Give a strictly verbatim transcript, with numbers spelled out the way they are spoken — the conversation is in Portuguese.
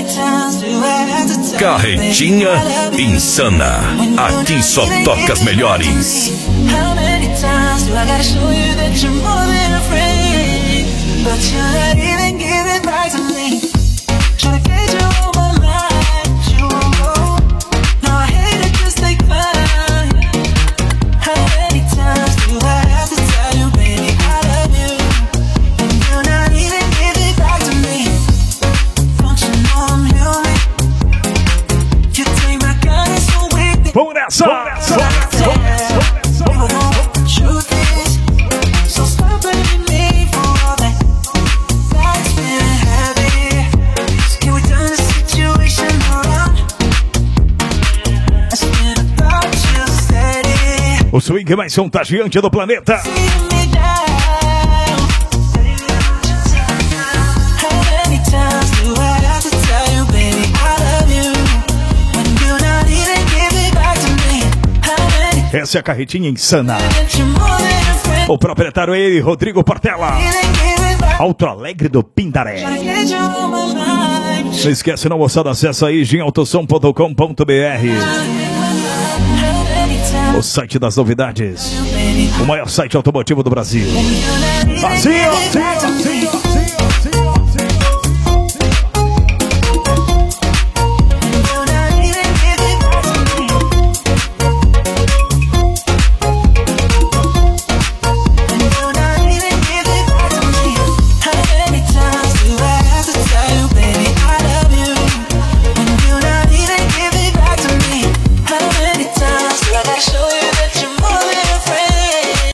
Carretinha Insana. Aqui só toca as melhores. Vamos nessa! Vamos nessa! O swing mais contagiante do planeta. Essa é a Carretinha Insana. O proprietário é ele, Rodrigo Portela. Alto Alegre do Pindaré. Não esquece, não, moçada, acessa aí gin autosom ponto com ponto b r. O site das novidades. O maior site automotivo do Brasil. Brasil! Brasil!